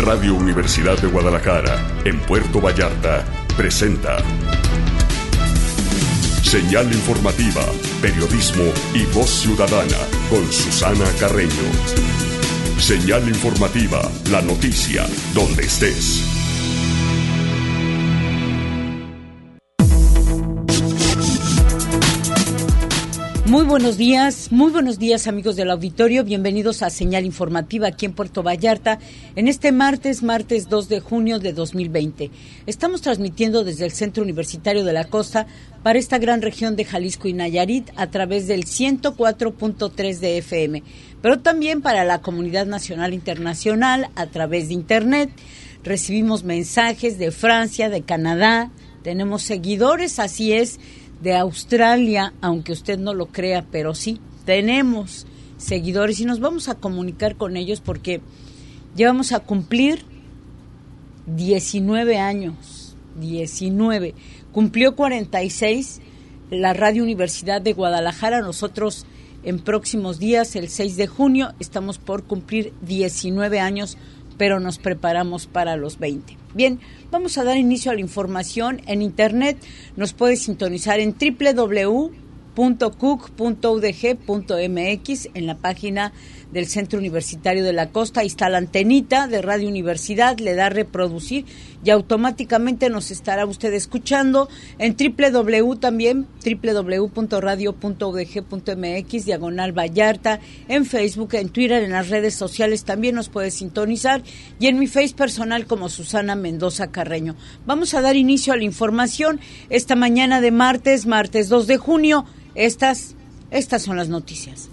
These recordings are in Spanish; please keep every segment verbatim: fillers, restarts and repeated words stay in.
Radio Universidad de Guadalajara, en Puerto Vallarta, presenta Señal Informativa, Periodismo y Voz Ciudadana, con Susana Carreño. Señal Informativa, la noticia, donde estés. Muy buenos días, muy buenos días amigos del auditorio, bienvenidos a Señal Informativa aquí en Puerto Vallarta en este martes, martes dos de junio de dos mil veinte. Estamos transmitiendo desde el Centro Universitario de la Costa para esta gran región de Jalisco y Nayarit a través del ciento cuatro punto tres de F M, pero también para la comunidad nacional e internacional a través de Internet. Recibimos mensajes de Francia, de Canadá, tenemos seguidores, así es, de Australia, aunque usted no lo crea, pero sí, tenemos seguidores y nos vamos a comunicar con ellos porque ya vamos a cumplir diecinueve años, diecinueve, cumplió cuarenta y seis la Radio Universidad de Guadalajara. Nosotros en próximos días, el seis de junio, estamos por cumplir diecinueve años, pero nos preparamos para los veinte. Bien, vamos a dar inicio a la información. En Internet nos puede sintonizar en doble u doble u doble u punto c u c punto u d g punto m x, en la página del Centro Universitario de la Costa. Ahí está la antenita de Radio Universidad, le da a reproducir y automáticamente nos estará usted escuchando. En doble u doble u doble u también, doble u doble u doble u punto radio punto u d g punto m x, diagonal Vallarta, en Facebook, en Twitter, en las redes sociales también nos puede sintonizar y en mi Face personal como Susana Mendoza Carreño. Vamos a dar inicio a la información esta mañana de martes, martes dos de junio. Estas, estas son las noticias.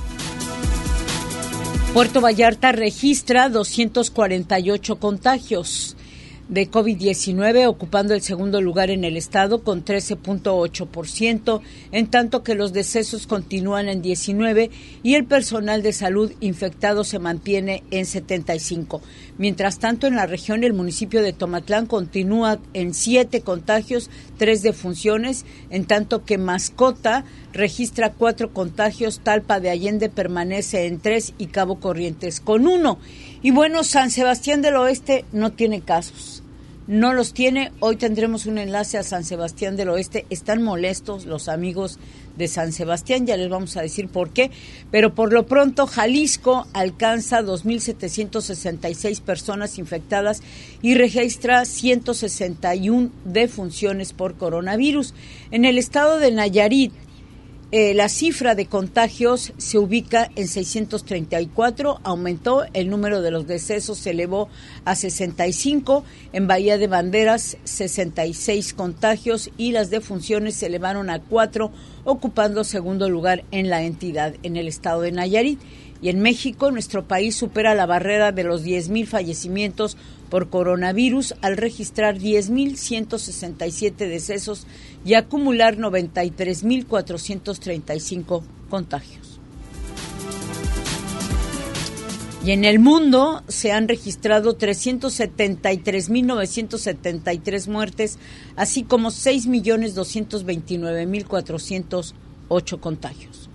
Puerto Vallarta registra doscientos cuarenta y ocho contagios de COVID diecinueve, ocupando el segundo lugar en el estado con trece punto ocho por ciento, en tanto que los decesos continúan en diecinueve y el personal de salud infectado se mantiene en setenta y cinco. Mientras tanto, en la región, el municipio de Tomatlán continúa en siete contagios, tres defunciones, en tanto que Mascota registra cuatro contagios, Talpa de Allende permanece en tres y Cabo Corrientes con uno. Y bueno, San Sebastián del Oeste no tiene casos. No los tiene. Hoy tendremos un enlace a San Sebastián del Oeste. Están molestos los amigos de San Sebastián, ya les vamos a decir por qué, pero por lo pronto Jalisco alcanza dos mil setecientas sesenta y seis personas infectadas y registra ciento sesenta y una defunciones por coronavirus. En el estado de Nayarit, Eh, la cifra de contagios se ubica en seiscientos treinta y cuatro, aumentó, el número de los decesos se elevó a sesenta y cinco, en Bahía de Banderas sesenta y seis contagios y las defunciones se elevaron a cuatro, ocupando segundo lugar en la entidad. En el estado de Nayarit y en México, nuestro país supera la barrera de los diez mil fallecimientos por coronavirus al registrar diez mil ciento sesenta y siete decesos y acumular noventa y tres mil cuatrocientos treinta y cinco contagios. Y en el mundo se han registrado trescientos setenta y tres mil novecientos setenta y tres muertes, así como seis millones doscientos veintinueve mil cuatrocientos ocho contagios.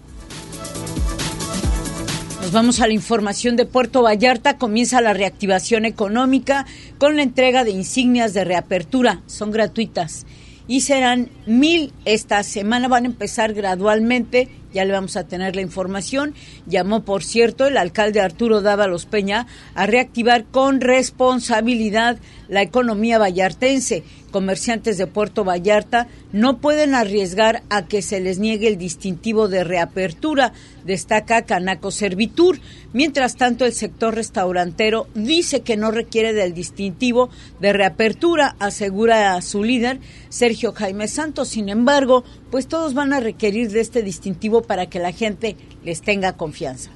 Nos vamos a la información de Puerto Vallarta. Comienza la reactivación económica con la entrega de insignias de reapertura. Son gratuitas y serán mil esta semana. Van a empezar gradualmente. Ya le vamos a tener la información. Llamó, por cierto, el alcalde Arturo Dávalos Peña a reactivar con responsabilidad la economía vallartense. Comerciantes de Puerto Vallarta no pueden arriesgar a que se les niegue el distintivo de reapertura, destaca Canaco Servitur. Mientras tanto, el sector restaurantero dice que no requiere del distintivo de reapertura, asegura a su líder, Sergio Jaime Santos. Sin embargo, pues todos van a requerir de este distintivo para que la gente les tenga confianza.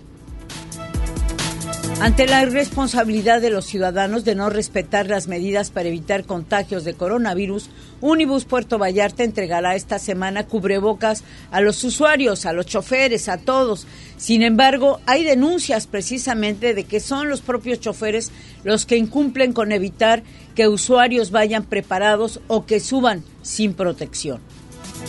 Ante la irresponsabilidad de los ciudadanos de no respetar las medidas para evitar contagios de coronavirus, Unibus Puerto Vallarta entregará esta semana cubrebocas a los usuarios, a los choferes, a todos. Sin embargo, hay denuncias precisamente de que son los propios choferes los que incumplen con evitar que usuarios vayan preparados o que suban sin protección.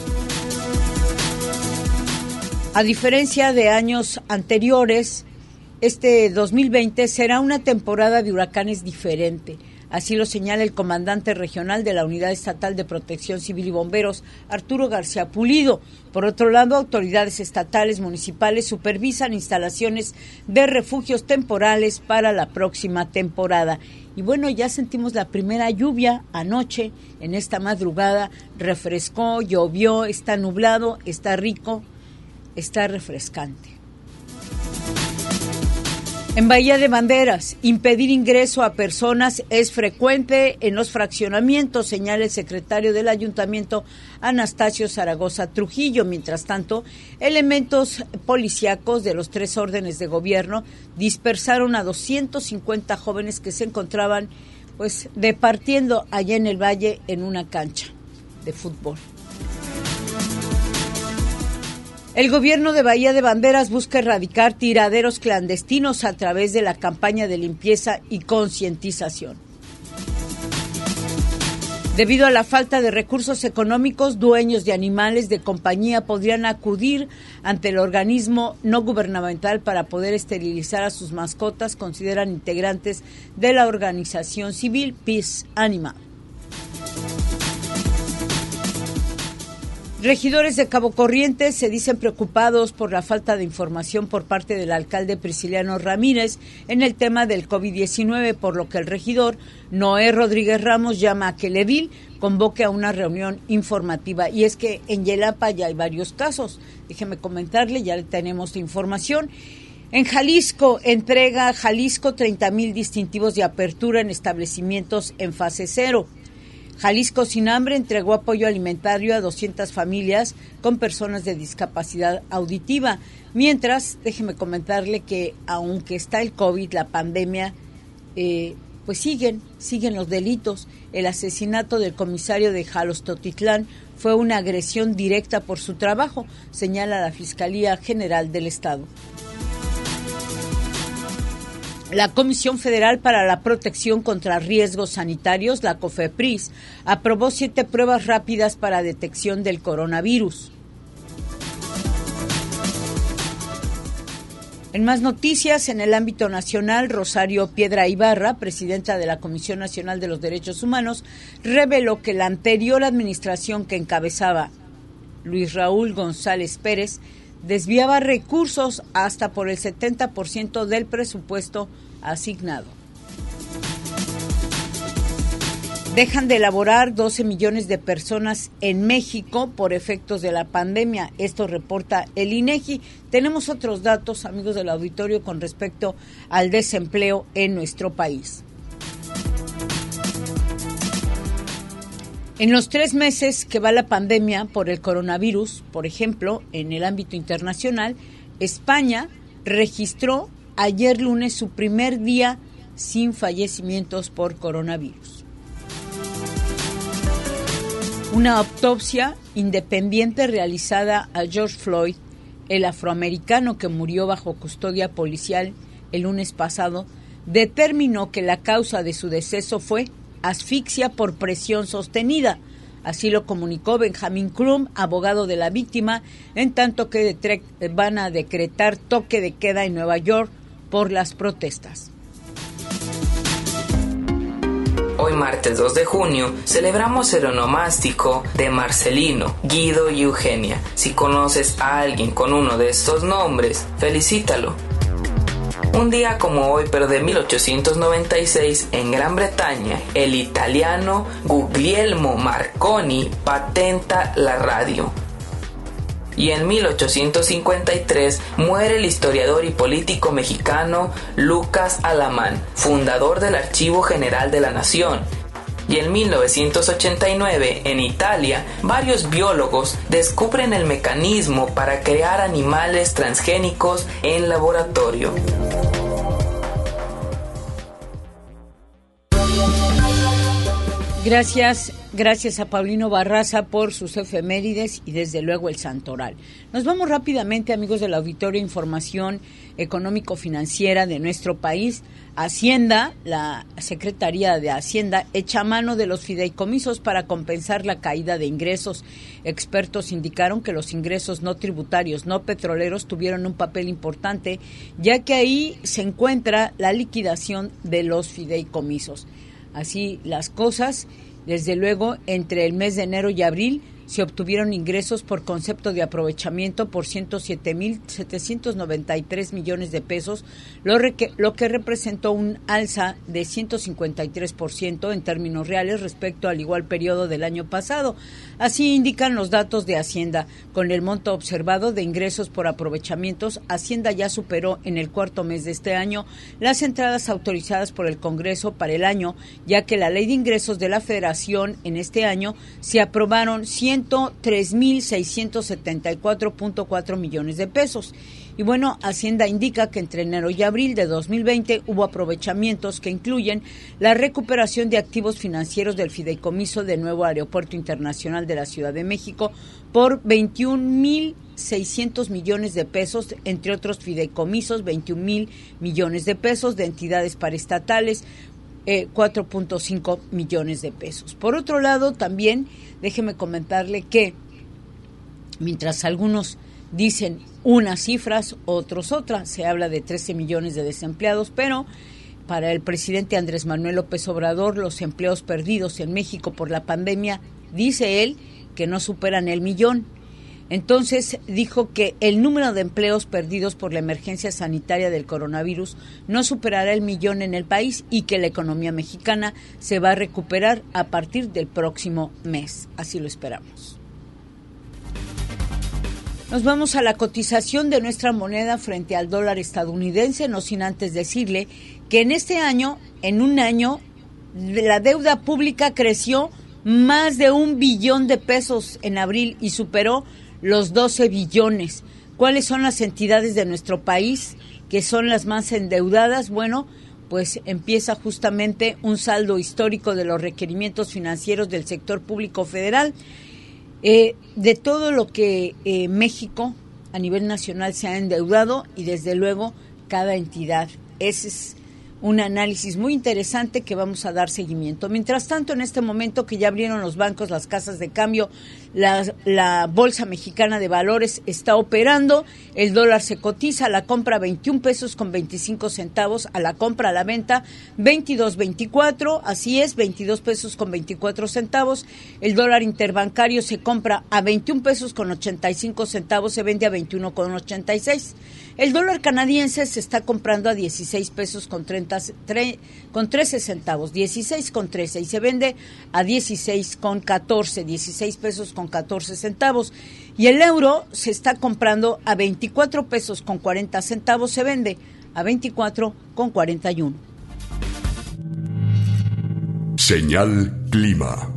A diferencia de años anteriores, este dos mil veinte será una temporada de huracanes diferente. Así lo señala el comandante regional de la Unidad Estatal de Protección Civil y Bomberos, Arturo García Pulido. Por otro lado, autoridades estatales, municipales supervisan instalaciones de refugios temporales para la próxima temporada. Y bueno, ya sentimos la primera lluvia anoche, en esta madrugada, refrescó, llovió, está nublado, está rico, está refrescante. En Bahía de Banderas, impedir ingreso a personas es frecuente en los fraccionamientos, señala el secretario del Ayuntamiento, Anastasio Zaragoza Trujillo. Mientras tanto, elementos policíacos de los tres órdenes de gobierno dispersaron a doscientos cincuenta jóvenes que se encontraban pues departiendo allá en el valle en una cancha de fútbol. El gobierno de Bahía de Banderas busca erradicar tiraderos clandestinos a través de la campaña de limpieza y concientización. Debido a la falta de recursos económicos, dueños de animales de compañía podrían acudir ante el organismo no gubernamental para poder esterilizar a sus mascotas, consideran integrantes de la organización civil Peace Animal. Regidores de Cabo Corrientes se dicen preocupados por la falta de información por parte del alcalde Prisciliano Ramírez en el tema del COVID diecinueve, por lo que el regidor Noé Rodríguez Ramos llama a que el edil convoque a una reunión informativa. Y es que en Yelapa ya hay varios casos. Déjeme comentarle, ya tenemos la información. En Jalisco, entrega Jalisco treinta mil distintivos de apertura en establecimientos en fase cero. Jalisco Sin Hambre entregó apoyo alimentario a doscientas familias con personas de discapacidad auditiva. Mientras, déjeme comentarle que aunque está el COVID, la pandemia, eh, pues siguen, siguen los delitos. El asesinato del comisario de Jalostotitlán fue una agresión directa por su trabajo, señala la Fiscalía General del Estado. La Comisión Federal para la Protección contra Riesgos Sanitarios, la COFEPRIS, aprobó siete pruebas rápidas para detección del coronavirus. En más noticias, en el ámbito nacional, Rosario Piedra Ibarra, presidenta de la Comisión Nacional de los Derechos Humanos, reveló que la anterior administración que encabezaba Luis Raúl González Pérez desviaba recursos hasta por el setenta por ciento del presupuesto asignado. Dejan de elaborar doce millones de personas en México por efectos de la pandemia. Esto reporta el INEGI. Tenemos otros datos, amigos del auditorio, con respecto al desempleo en nuestro país. En los tres meses que va la pandemia por el coronavirus, por ejemplo, en el ámbito internacional, España registró ayer lunes su primer día sin fallecimientos por coronavirus. Una autopsia independiente realizada a George Floyd, el afroamericano que murió bajo custodia policial el lunes pasado, determinó que la causa de su deceso fue asfixia por presión sostenida. Así lo comunicó Benjamín Krum, abogado de la víctima, en tanto que detre- van a decretar toque de queda en Nueva York por las protestas. Hoy martes dos de junio celebramos el onomástico de Marcelino, Guido y Eugenia. Si conoces a alguien con uno de estos nombres, felicítalo. Un día como hoy, pero de mil ochocientos noventa y seis, en Gran Bretaña, el italiano Guglielmo Marconi patenta la radio. Y en mil ochocientos cincuenta y tres muere el historiador y político mexicano Lucas Alamán, fundador del Archivo General de la Nación. Y en mil novecientos ochenta y nueve, en Italia, varios biólogos descubren el mecanismo para crear animales transgénicos en laboratorio. Gracias, gracias a Paulino Barraza por sus efemérides y desde luego el santoral. Nos vamos rápidamente, amigos del auditorio, información económico-financiera de nuestro país. Hacienda, la Secretaría de Hacienda, echa mano de los fideicomisos para compensar la caída de ingresos. Expertos indicaron que los ingresos no tributarios, no petroleros, tuvieron un papel importante, ya que ahí se encuentra la liquidación de los fideicomisos. Así las cosas, desde luego, entre el mes de enero y abril se obtuvieron ingresos por concepto de aprovechamiento por ciento siete mil setecientos noventa y tres millones de pesos, lo, que, lo que representó un alza de ciento cincuenta y tres por ciento en términos reales respecto al igual periodo del año pasado. Así indican los datos de Hacienda. Con el monto observado de ingresos por aprovechamientos, Hacienda ya superó en el cuarto mes de este año las entradas autorizadas por el Congreso para el año, ya que la Ley de Ingresos de la Federación en este año se aprobaron ciento tres mil seiscientos setenta y cuatro punto cuatro millones de pesos. Y bueno, Hacienda indica que entre enero y abril de dos mil veinte hubo aprovechamientos que incluyen la recuperación de activos financieros del fideicomiso del nuevo Aeropuerto Internacional de la Ciudad de México por veintiún mil seiscientos millones de pesos, entre otros fideicomisos, veintiún mil millones de pesos de entidades paraestatales, eh, cuatro punto cinco millones de pesos. Por otro lado, también déjeme comentarle que mientras algunos dicen unas cifras, otros otras, se habla de trece millones de desempleados, pero para el presidente Andrés Manuel López Obrador, los empleos perdidos en México por la pandemia, dice él, que no superan el millón. Entonces dijo que el número de empleos perdidos por la emergencia sanitaria del coronavirus no superará el millón en el país y que la economía mexicana se va a recuperar a partir del próximo mes. Así lo esperamos. Nos vamos a la cotización de nuestra moneda frente al dólar estadounidense, no sin antes decirle que en este año, en un año, la deuda pública creció más de un billón de pesos en abril y superó los doce billones. ¿Cuáles son las entidades de nuestro país que son las más endeudadas? Bueno, pues empieza justamente un saldo histórico de los requerimientos financieros del sector público federal. Eh, de todo lo que eh, México a nivel nacional se ha endeudado y desde luego cada entidad. Ese es un análisis muy interesante que vamos a dar seguimiento. Mientras tanto, en este momento que ya abrieron los bancos, las casas de cambio, la, la Bolsa Mexicana de Valores está operando, el dólar se cotiza a la compra veintiún pesos con veinticinco centavos, a la compra a la venta veintidós veinticuatro, así es, veintidós pesos con veinticuatro centavos. El dólar interbancario se compra a veintiún pesos con ochenta y cinco centavos, se vende a veintiuno con ochenta y seis. El dólar canadiense se está comprando a dieciséis pesos con treinta, tre, con trece centavos, dieciséis con trece, y se vende a dieciséis con catorce, dieciséis pesos con catorce centavos. Y el euro se está comprando a veinticuatro pesos con cuarenta centavos, se vende a veinticuatro con cuarenta y uno. Señal Clima.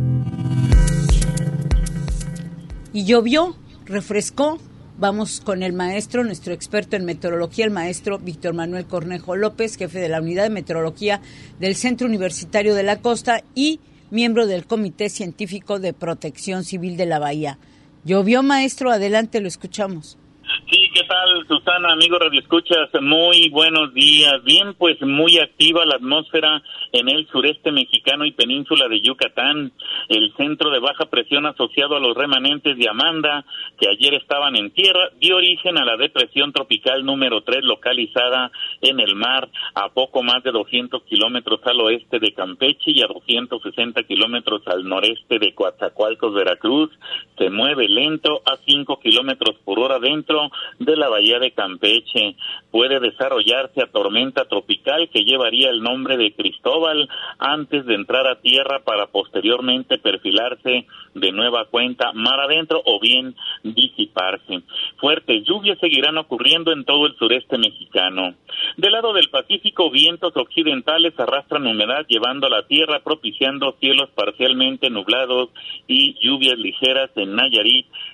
Y llovió, refrescó. Vamos con el maestro, nuestro experto en meteorología, el maestro Víctor Manuel Cornejo López, jefe de la Unidad de Meteorología del Centro Universitario de la Costa y miembro del Comité Científico de Protección Civil de la Bahía. ¿Llovió, maestro? Adelante, lo escuchamos. Sí, ¿qué tal, Susana, amigo Radio Escuchas? Muy buenos días. Bien, pues muy activa la atmósfera en el sureste mexicano y península de Yucatán. El centro de baja presión asociado a los remanentes de Amanda, que ayer estaban en tierra, dio origen a la depresión tropical número tres, localizada en el mar a poco más de doscientos kilómetros al oeste de Campeche y a doscientos sesenta kilómetros al noreste de Coatzacoalcos, Veracruz. Se mueve lento a cinco kilómetros por hora dentro de la bahía de Campeche. Puede desarrollarse a tormenta tropical que llevaría el nombre de Cristóbal antes de entrar a tierra para posteriormente perfilarse de nueva cuenta mar adentro o bien disiparse. Fuertes lluvias seguirán ocurriendo en todo el sureste mexicano. Del lado del Pacífico, vientos occidentales arrastran humedad llevando a la tierra, propiciando cielos parcialmente nublados y lluvias ligeras en Nayarit,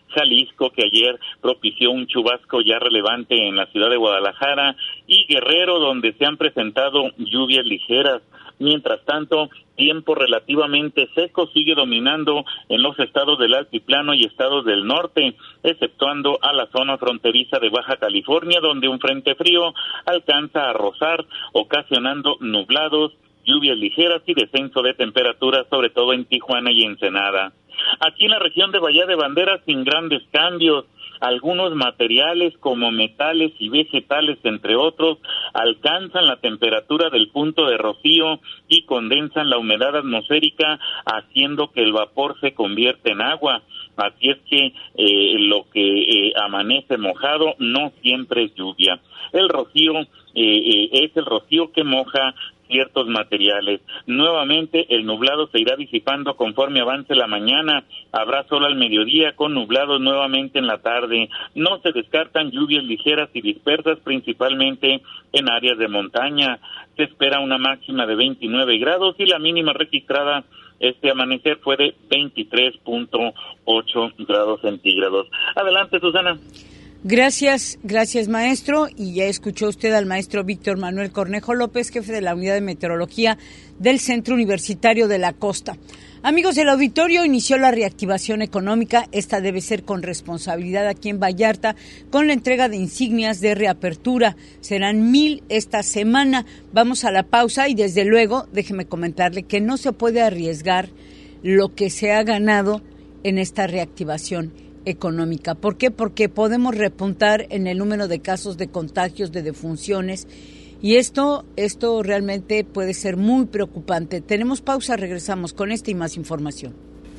Jalisco, que ayer propició un chubasco ya relevante en la ciudad de Guadalajara, y Guerrero, donde se han presentado lluvias ligeras. Mientras tanto, tiempo relativamente seco sigue dominando en los estados del altiplano y estados del norte, exceptuando a la zona fronteriza de Baja California, donde un frente frío alcanza a rozar, ocasionando nublados, lluvias ligeras y descenso de temperaturas, sobre todo en Tijuana y Ensenada. Aquí en la región de Bahía de Banderas, sin grandes cambios, algunos materiales como metales y vegetales, entre otros, alcanzan la temperatura del punto de rocío y condensan la humedad atmosférica, haciendo que el vapor se convierta en agua. Así es que eh, lo que eh, amanece mojado no siempre es lluvia. El rocío eh, eh, es el rocío que moja ciertos materiales. Nuevamente el nublado se irá disipando conforme avance la mañana. Habrá sol al mediodía con nublados nuevamente en la tarde. No se descartan lluvias ligeras y dispersas, principalmente en áreas de montaña. Se espera una máxima de veintinueve grados y la mínima registrada este amanecer fue de veintitrés punto ocho grados centígrados. Adelante, Susana. Gracias, gracias maestro, y ya escuchó usted al maestro Víctor Manuel Cornejo López, jefe de la Unidad de Meteorología del Centro Universitario de la Costa. Amigos del auditorio, inició la reactivación económica. Esta debe ser con responsabilidad aquí en Vallarta, con la entrega de insignias de reapertura. Serán mil esta semana. Vamos a la pausa y desde luego, déjeme comentarle que no se puede arriesgar lo que se ha ganado en esta reactivación económica. ¿Por qué? Porque podemos repuntar en el número de casos de contagios, de defunciones, y esto, esto realmente puede ser muy preocupante. Tenemos pausa, regresamos con esta y más información.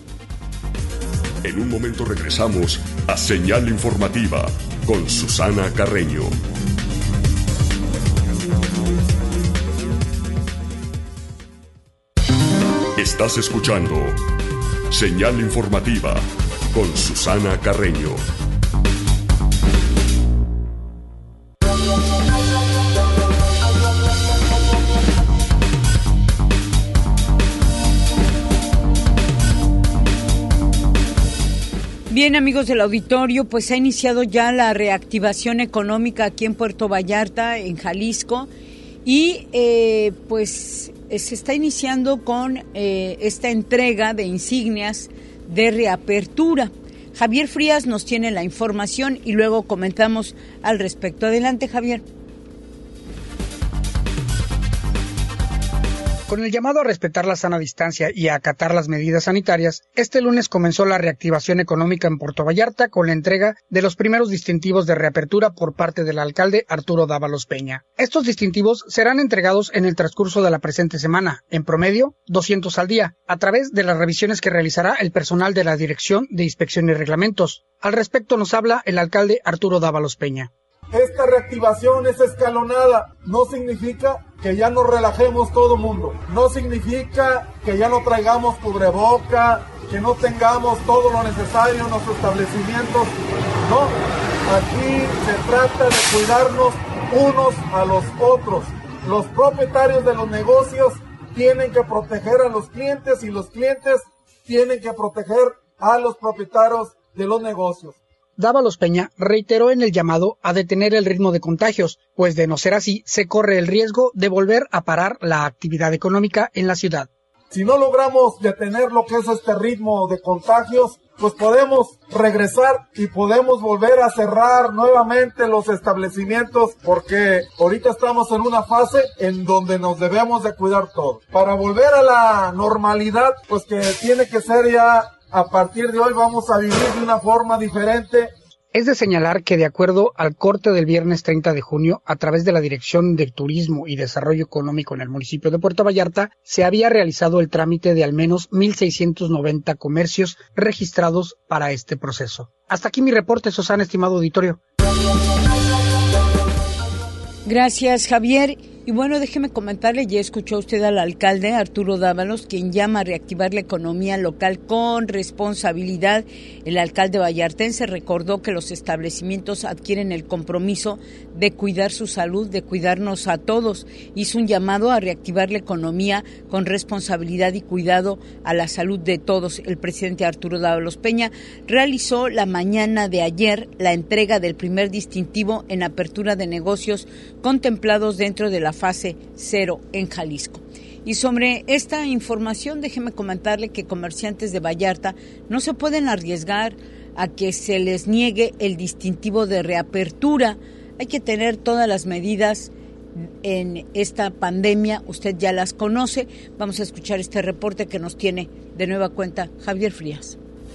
En un momento regresamos a Señal Informativa con Susana Carreño. Estás escuchando Señal Informativa con Susana Carreño. Bien, amigos del auditorio, pues se ha iniciado ya la reactivación económica aquí en Puerto Vallarta, en Jalisco, y eh, pues se está iniciando con eh, esta entrega de insignias de reapertura. Javier Frías nos tiene la información y luego comentamos al respecto. Adelante, Javier. Con el llamado a respetar la sana distancia y a acatar las medidas sanitarias, este lunes comenzó la reactivación económica en Puerto Vallarta con la entrega de los primeros distintivos de reapertura por parte del alcalde Arturo Dávalos Peña. Estos distintivos serán entregados en el transcurso de la presente semana, en promedio doscientos al día, a través de las revisiones que realizará el personal de la Dirección de Inspección y Reglamentos. Al respecto nos habla el alcalde Arturo Dávalos Peña. Esta reactivación es escalonada, no significa que ya nos relajemos todo el mundo, no significa que ya no traigamos cubreboca, que no tengamos todo lo necesario en nuestros establecimientos, no, aquí se trata de cuidarnos unos a los otros. Los propietarios de los negocios tienen que proteger a los clientes y los clientes tienen que proteger a los propietarios de los negocios. Dávalos Peña reiteró en el llamado a detener el ritmo de contagios, pues de no ser así, se corre el riesgo de volver a parar la actividad económica en la ciudad. Si no logramos detener lo que es este ritmo de contagios, pues podemos regresar y podemos volver a cerrar nuevamente los establecimientos, porque ahorita estamos en una fase en donde nos debemos de cuidar todos. Para volver a la normalidad, pues que tiene que ser ya... A partir de hoy vamos a vivir de una forma diferente. Es de señalar que de acuerdo al corte del viernes treinta de junio, a través de la Dirección de Turismo y Desarrollo Económico en el municipio de Puerto Vallarta, se había realizado el trámite de al menos mil seiscientos noventa comercios registrados para este proceso. Hasta aquí mi reporte, Susana, estimado auditorio. Gracias, Javier. Y bueno, déjeme comentarle, ya escuchó usted al alcalde Arturo Dávalos, quien llama a reactivar la economía local con responsabilidad. El alcalde vallartense recordó que los establecimientos adquieren el compromiso de cuidar su salud, de cuidarnos a todos. Hizo un llamado a reactivar la economía con responsabilidad y cuidado a la salud de todos. El presidente Arturo Dávalos Peña realizó la mañana de ayer la entrega del primer distintivo en apertura de negocios contemplados dentro de la fase cero en Jalisco. Y sobre esta información, déjeme comentarle que comerciantes de Vallarta no se pueden arriesgar a que se les niegue el distintivo de reapertura. Hay que tener todas las medidas en esta pandemia, usted ya las conoce. Vamos a escuchar este reporte que nos tiene de nueva cuenta Javier Frías.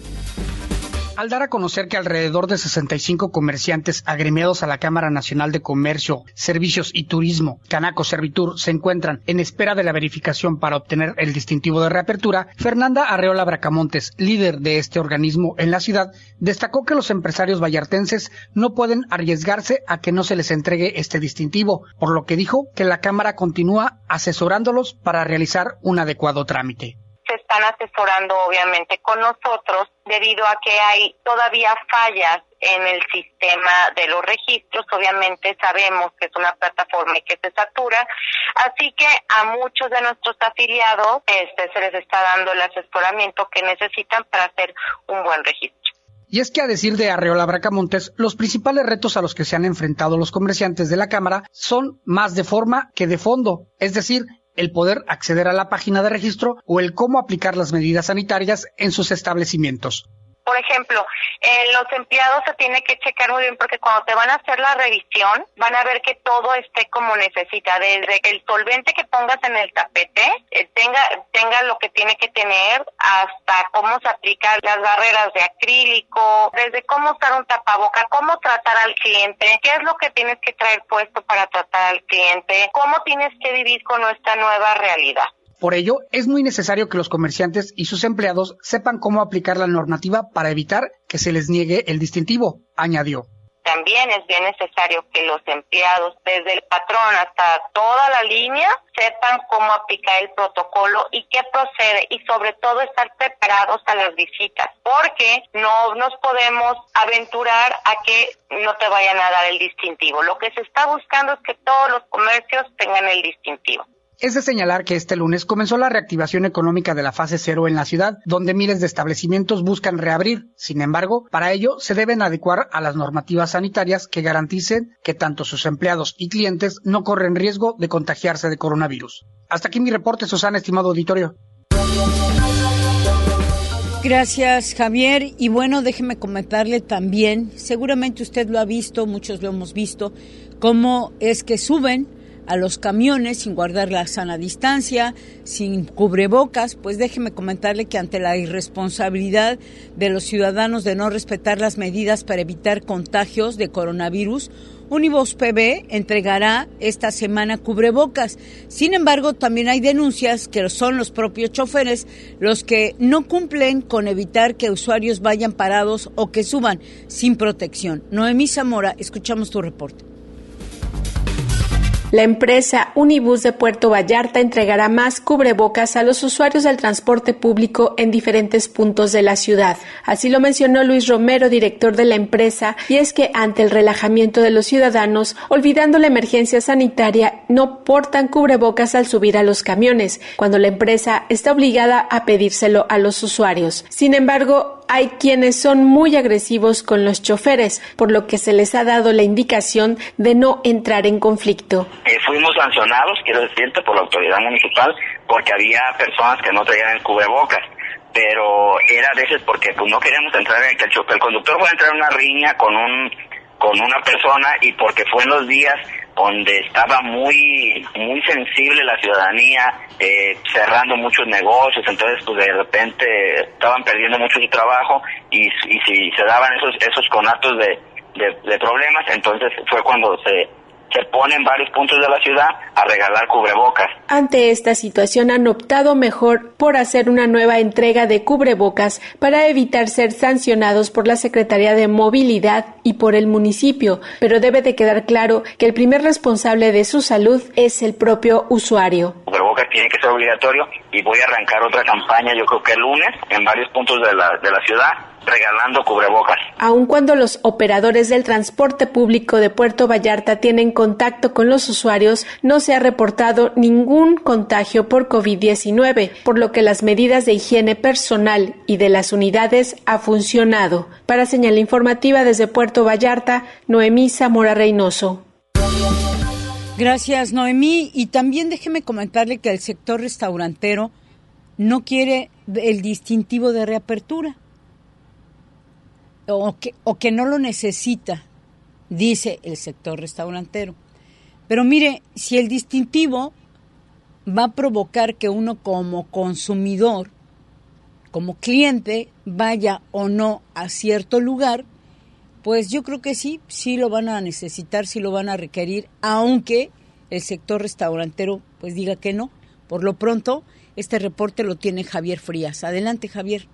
Al dar a conocer que alrededor de sesenta y cinco comerciantes agremiados a la Cámara Nacional de Comercio, Servicios y Turismo, Canaco Servitur, se encuentran en espera de la verificación para obtener el distintivo de reapertura, Fernanda Arreola Bracamontes, líder de este organismo en la ciudad, destacó que los empresarios vallartenses no pueden arriesgarse a que no se les entregue este distintivo, por lo que dijo que la Cámara continúa asesorándolos para realizar un adecuado trámite. Se están asesorando obviamente con nosotros debido a que hay todavía fallas en el sistema de los registros. Obviamente sabemos que es una plataforma y que se satura, así que a muchos de nuestros afiliados este se les está dando el asesoramiento que necesitan para hacer un buen registro. Y es que a decir de Arreola Bracamontes, los principales retos a los que se han enfrentado los comerciantes de la Cámara son más de forma que de fondo, es decir, el poder acceder a la página de registro o el cómo aplicar las medidas sanitarias en sus establecimientos. Por ejemplo, eh, los empleados se tiene que checar muy bien porque cuando te van a hacer la revisión van a ver que todo esté como necesita, desde el solvente que pongas en el tapete eh, tenga tenga lo que tiene que tener, hasta cómo se aplican las barreras de acrílico, desde cómo usar un tapaboca, cómo tratar al cliente, qué es lo que tienes que traer puesto para tratar al cliente, cómo tienes que vivir con nuestra nueva realidad. Por ello, es muy necesario que los comerciantes y sus empleados sepan cómo aplicar la normativa para evitar que se les niegue el distintivo, añadió. También es bien necesario que los empleados, desde el patrón hasta toda la línea, sepan cómo aplicar el protocolo y qué procede, y sobre todo estar preparados a las visitas, porque no nos podemos aventurar a que no te vayan a dar el distintivo. Lo que se está buscando es que todos los comercios tengan el distintivo. Es de señalar que este lunes comenzó la reactivación económica de la fase cero en la ciudad, donde miles de establecimientos buscan reabrir. Sin embargo, para ello se deben adecuar a las normativas sanitarias que garanticen que tanto sus empleados y clientes no corren riesgo de contagiarse de coronavirus. Hasta aquí mi reporte, Susana, estimado auditorio. Gracias, Javier. Y bueno, déjeme comentarle también, seguramente usted lo ha visto, muchos lo hemos visto, cómo es que suben a los camiones sin guardar la sana distancia, sin cubrebocas. Pues déjeme comentarle que ante la irresponsabilidad de los ciudadanos de no respetar las medidas para evitar contagios de coronavirus, Unibus P B entregará esta semana cubrebocas. Sin embargo, también hay denuncias que son los propios choferes los que no cumplen con evitar que usuarios vayan parados o que suban sin protección. Noemí Zamora, escuchamos tu reporte. La empresa Unibus de Puerto Vallarta entregará más cubrebocas a los usuarios del transporte público en diferentes puntos de la ciudad. Así lo mencionó Luis Romero, director de la empresa, y es que ante el relajamiento de los ciudadanos, olvidando la emergencia sanitaria, no portan cubrebocas al subir a los camiones, cuando la empresa está obligada a pedírselo a los usuarios. Sin embargo, hay quienes son muy agresivos con los choferes, por lo que se les ha dado la indicación de no entrar en conflicto. Eh, fuimos sancionados, quiero decirte, por la autoridad municipal, porque había personas que no traían el cubrebocas, pero era a veces porque pues no queríamos entrar en que el, el conductor fue a entrar en una riña con un con una persona, y porque fue en los días donde estaba muy muy sensible la ciudadanía, eh, cerrando muchos negocios, entonces pues de repente estaban perdiendo mucho su trabajo, y, y si se daban esos esos conatos de, de, de problemas, entonces fue cuando se se pone en varios puntos de la ciudad a regalar cubrebocas. Ante esta situación han optado mejor por hacer una nueva entrega de cubrebocas para evitar ser sancionados por la Secretaría de Movilidad y por el municipio, pero debe de quedar claro que el primer responsable de su salud es el propio usuario. El cubrebocas tiene que ser obligatorio y voy a arrancar otra campaña, yo creo que el lunes, en varios puntos de la, de la ciudad, regalando cubrebocas. Aun cuando los operadores del transporte público de Puerto Vallarta tienen contacto con los usuarios, no se ha reportado ningún contagio por covid diecinueve, por lo que las medidas de higiene personal y de las unidades ha funcionado. Para Señal Informativa desde Puerto Vallarta, Noemí Zamora Reynoso. Gracias, Noemí. Y también déjeme comentarle que el sector restaurantero no quiere el distintivo de reapertura. O que, o que no lo necesita, dice el sector restaurantero. Pero mire, si el distintivo va a provocar que uno como consumidor, como cliente, vaya o no a cierto lugar, pues yo creo que sí, sí lo van a necesitar, sí lo van a requerir, aunque el sector restaurantero pues diga que no. Por lo pronto, este reporte lo tiene Javier Frías. Adelante, Javier.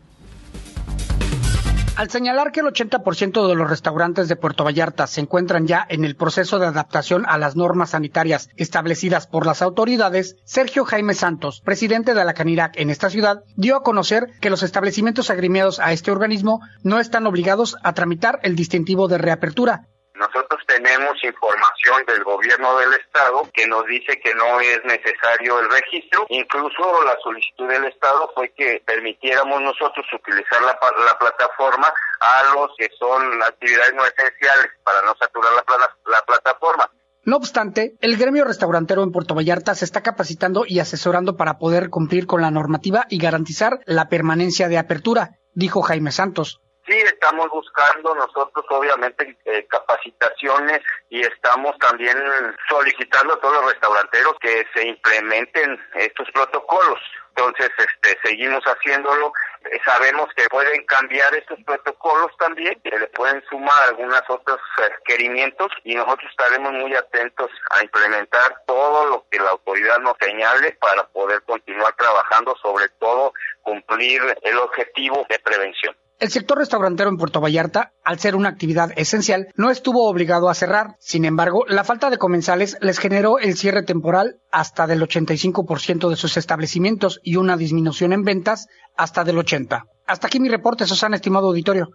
Al señalar que el ochenta por ciento de los restaurantes de Puerto Vallarta se encuentran ya en el proceso de adaptación a las normas sanitarias establecidas por las autoridades, Sergio Jaime Santos, presidente de la Canirac en esta ciudad, dio a conocer que los establecimientos agremiados a este organismo no están obligados a tramitar el distintivo de reapertura. Nosotros tenemos información del gobierno del estado que nos dice que no es necesario el registro. Incluso la solicitud del estado fue que permitiéramos nosotros utilizar la, la plataforma a los que son actividades no esenciales para no saturar la, la plataforma. No obstante, el gremio restaurantero en Puerto Vallarta se está capacitando y asesorando para poder cumplir con la normativa y garantizar la permanencia de apertura, dijo Jaime Santos. Sí, estamos buscando nosotros obviamente eh, capacitaciones y estamos también solicitando a todos los restauranteros que se implementen estos protocolos. Entonces, este, seguimos haciéndolo. Eh, sabemos que pueden cambiar estos protocolos también, que le pueden sumar algunos otros eh, requerimientos y nosotros estaremos muy atentos a implementar todo lo que la autoridad nos señale para poder continuar trabajando, sobre todo cumplir el objetivo de prevención. El sector restaurantero en Puerto Vallarta, al ser una actividad esencial, no estuvo obligado a cerrar. Sin embargo, la falta de comensales les generó el cierre temporal hasta del ochenta y cinco por ciento de sus establecimientos y una disminución en ventas hasta del ochenta por ciento. Hasta aquí mi reporte, Susana, estimado auditorio.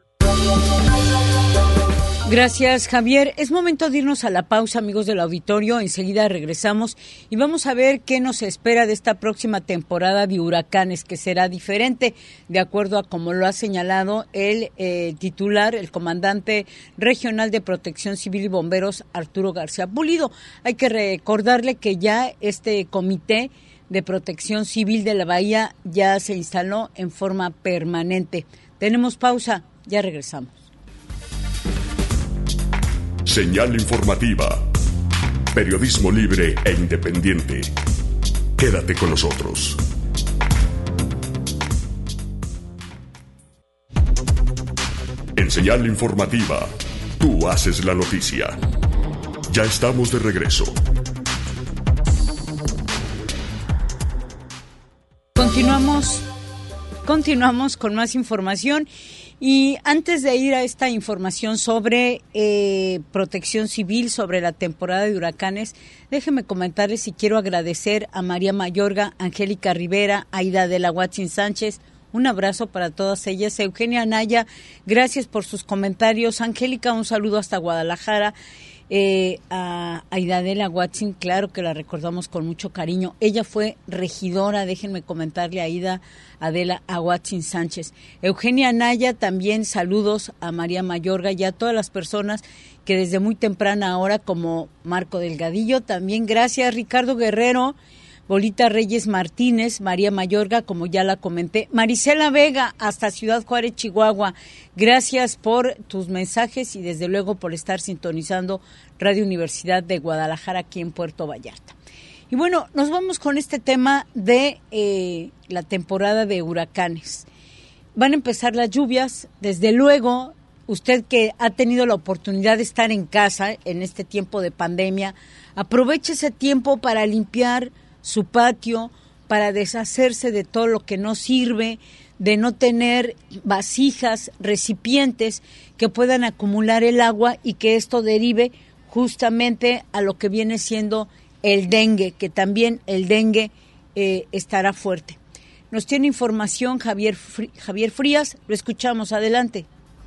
Gracias, Javier. Es momento de irnos a la pausa, amigos del auditorio. Enseguida regresamos y vamos a ver qué nos espera de esta próxima temporada de huracanes, que será diferente, de acuerdo a como lo ha señalado el eh, titular, el comandante regional de Protección Civil y Bomberos, Arturo García Pulido. Hay que recordarle que ya este comité de Protección Civil de la Bahía ya se instaló en forma permanente. Tenemos pausa, ya regresamos. Señal informativa. Periodismo libre e independiente. Quédate con nosotros. En Señal informativa, tú haces la noticia. Ya estamos de regreso. Continuamos, continuamos con más información. Y antes de ir a esta información sobre eh, protección civil, sobre la temporada de huracanes, déjenme comentarles y quiero agradecer a María Mayorga, Angélica Rivera, Aida de la Huatzin Sánchez. Un abrazo para todas ellas. Eugenia Anaya, gracias por sus comentarios. Angélica, un saludo hasta Guadalajara. Eh, a Aida de la Huatzin, claro que la recordamos con mucho cariño. Ella fue regidora, déjenme comentarle a Aida Adela Aguatzin Sánchez. Eugenia Anaya, también saludos a María Mayorga y a todas las personas que desde muy temprana hora, como Marco Delgadillo, también gracias. Ricardo Guerrero, Bolita Reyes Martínez, María Mayorga, como ya la comenté, Marisela Vega, hasta Ciudad Juárez, Chihuahua. Gracias por tus mensajes y desde luego por estar sintonizando Radio Universidad de Guadalajara aquí en Puerto Vallarta. Y bueno, nos vamos con este tema de eh, la temporada de huracanes. Van a empezar las lluvias, desde luego usted que ha tenido la oportunidad de estar en casa en este tiempo de pandemia, aproveche ese tiempo para limpiar su patio, para deshacerse de todo lo que no sirve, de no tener vasijas, recipientes que puedan acumular el agua y que esto derive justamente a lo que viene siendo el dengue, que también el dengue eh, estará fuerte. Nos tiene información Javier, Fri- Javier Frías, lo escuchamos, adelante.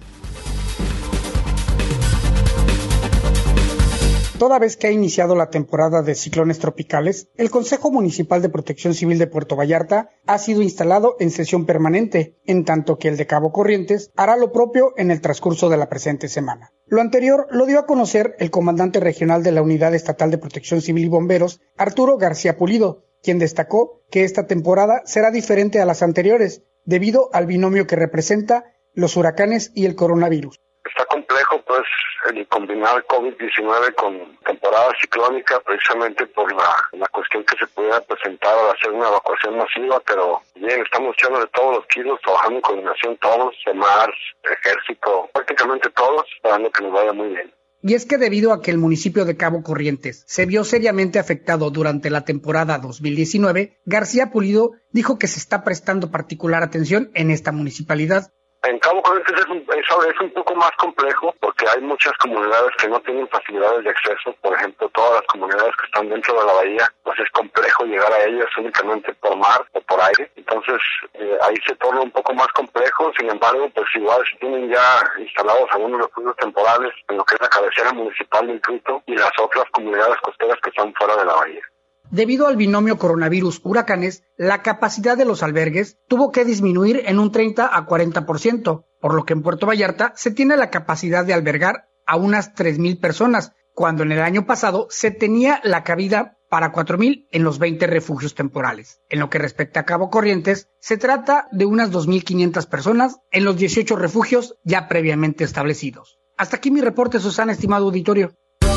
Toda vez que ha iniciado la temporada de ciclones tropicales, el Consejo Municipal de Protección Civil de Puerto Vallarta ha sido instalado en sesión permanente, en tanto que el de Cabo Corrientes hará lo propio en el transcurso de la presente semana. Lo anterior lo dio a conocer el comandante regional de la Unidad Estatal de Protección Civil y Bomberos, Arturo García Pulido, quien destacó que esta temporada será diferente a las anteriores, debido al binomio que representa los huracanes y el coronavirus. Está complejo, pues, el combinar COVID diecinueve con temporada ciclónica, precisamente por la, la cuestión que se pudiera presentar al hacer una evacuación masiva, pero bien, estamos echando de todos los kilos, trabajando en coordinación todos, EMAR, Ejército, prácticamente todos, esperando que nos vaya muy bien. Y es que debido a que el municipio de Cabo Corrientes se vio seriamente afectado durante la temporada dos mil diecinueve, García Pulido dijo que se está prestando particular atención en esta municipalidad. En Cabo Corrientes es un, es, es un poco más complejo porque hay muchas comunidades que no tienen facilidades de acceso. Por ejemplo, todas las comunidades que están dentro de la bahía, pues es complejo llegar a ellas únicamente por mar o por aire. Entonces, eh, ahí se torna un poco más complejo. Sin embargo, pues igual se tienen ya instalados algunos refugios temporales en lo que es la cabecera municipal del Tuito y las otras comunidades costeras que están fuera de la bahía. Debido al binomio coronavirus-huracanes, la capacidad de los albergues tuvo que disminuir en un treinta a cuarenta por ciento, por lo que en Puerto Vallarta se tiene la capacidad de albergar a unas tres mil personas, cuando en el año pasado se tenía la cabida para cuatro mil en los veinte refugios temporales. En lo que respecta a Cabo Corrientes, se trata de unas dos mil quinientas personas en los dieciocho refugios ya previamente establecidos. Hasta aquí mi reporte, Susana, estimado auditorio.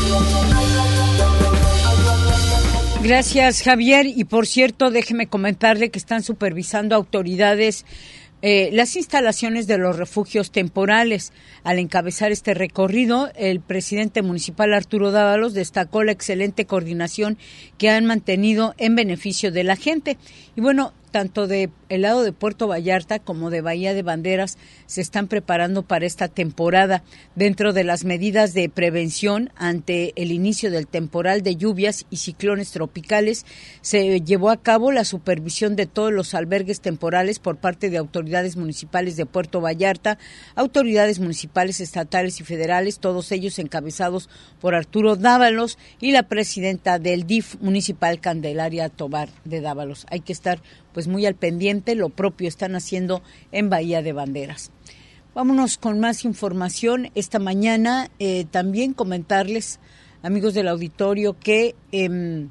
Gracias, Javier. Y por cierto, déjeme comentarle que están supervisando autoridades eh, las instalaciones de los refugios temporales. Al encabezar este recorrido, el presidente municipal Arturo Dávalos destacó la excelente coordinación que han mantenido en beneficio de la gente. Y bueno, tanto de el lado de Puerto Vallarta como de Bahía de Banderas se están preparando para esta temporada. Dentro de las medidas de prevención ante el inicio del temporal de lluvias y ciclones tropicales, se llevó a cabo la supervisión de todos los albergues temporales por parte de autoridades municipales de Puerto Vallarta, autoridades municipales, estatales y federales, todos ellos encabezados por Arturo Dávalos y la presidenta del D I F municipal, Candelaria Tobar de Dávalos. Hay que estar pues muy al pendiente, lo propio están haciendo en Bahía de Banderas. Vámonos con más información. Esta mañana eh, también comentarles, amigos del auditorio, que eh, en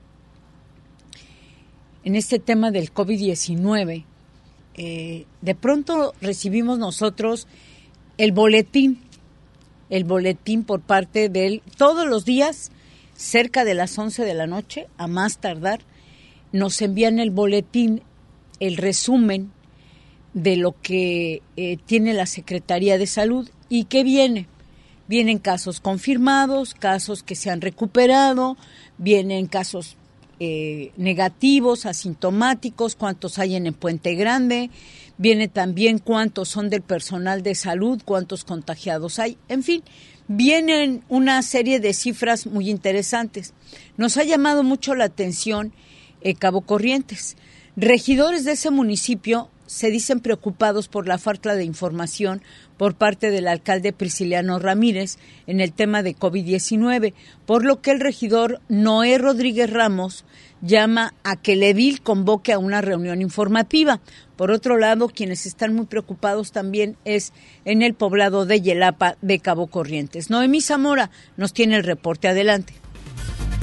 este tema del COVID diecinueve, eh, de pronto recibimos nosotros el boletín, el boletín por parte del, todos los días, cerca de las once de la noche, a más tardar, nos envían el boletín, el resumen de lo que eh, tiene la Secretaría de Salud y qué viene. Vienen casos confirmados, casos que se han recuperado, vienen casos eh, negativos, asintomáticos, cuántos hay en el Puente Grande, viene también cuántos son del personal de salud, cuántos contagiados hay, en fin, vienen una serie de cifras muy interesantes. Nos ha llamado mucho la atención eh, Cabo Corrientes. Regidores de ese municipio se dicen preocupados por la falta de información por parte del alcalde Prisciliano Ramírez en el tema de COVID diecinueve, por lo que el regidor Noé Rodríguez Ramos llama a que el edil convoque a una reunión informativa. Por otro lado, quienes están muy preocupados también es en el poblado de Yelapa de Cabo Corrientes. Noemí Zamora nos tiene el reporte. Adelante.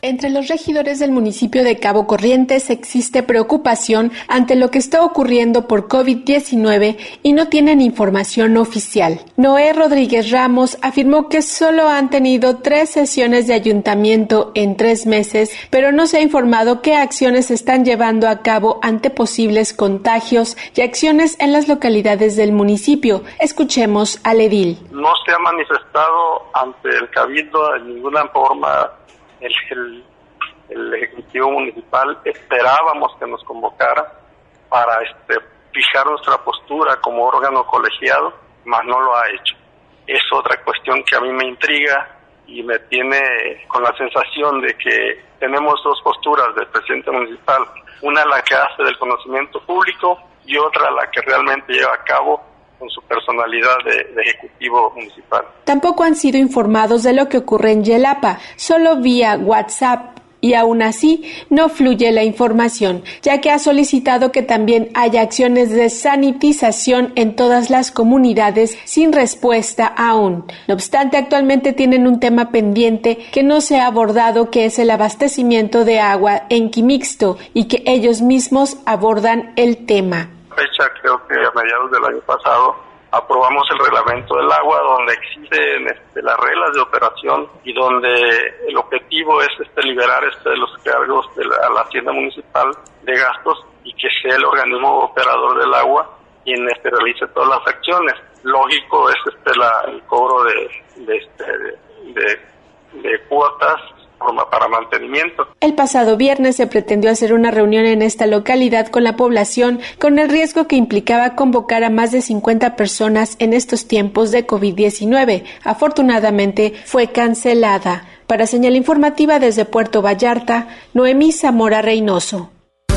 Entre los regidores del municipio de Cabo Corrientes existe preocupación ante lo que está ocurriendo por COVID diecinueve y no tienen información oficial. Noé Rodríguez Ramos afirmó que solo han tenido tres sesiones de ayuntamiento en tres meses, pero no se ha informado qué acciones se están llevando a cabo ante posibles contagios y acciones en las localidades del municipio. Escuchemos al edil. No se ha manifestado ante el Cabildo de ninguna forma el, el, el Ejecutivo Municipal. Esperábamos que nos convocara para este, fijar nuestra postura como órgano colegiado, mas no lo ha hecho. Es otra cuestión que a mí me intriga y me tiene con la sensación de que tenemos dos posturas del presidente municipal, una la que hace del conocimiento público y otra la que realmente lleva a cabo con su personalidad de, de ejecutivo municipal. Tampoco han sido informados de lo que ocurre en Yelapa, solo vía WhatsApp, y aún así no fluye la información, ya que ha solicitado que también haya acciones de sanitización en todas las comunidades sin respuesta aún. No obstante, actualmente tienen un tema pendiente que no se ha abordado, que es el abastecimiento de agua en Quimixto, y que ellos mismos abordan el tema. Fecha, creo que a mediados del año pasado aprobamos el reglamento del agua, donde existen este, las reglas de operación y donde el objetivo es este, liberar este, los cargos de la, a la hacienda municipal de gastos y que sea el organismo operador del agua quien este, realice todas las acciones. Lógico es este, la, el cobro de, de, este, de, de, de cuotas para mantenimiento. El pasado viernes se pretendió hacer una reunión en esta localidad con la población, con el riesgo que implicaba convocar a más de cincuenta personas en estos tiempos de COVID diecinueve. Afortunadamente fue cancelada. Para Señal Informativa desde Puerto Vallarta, Noemí Zamora Reynoso.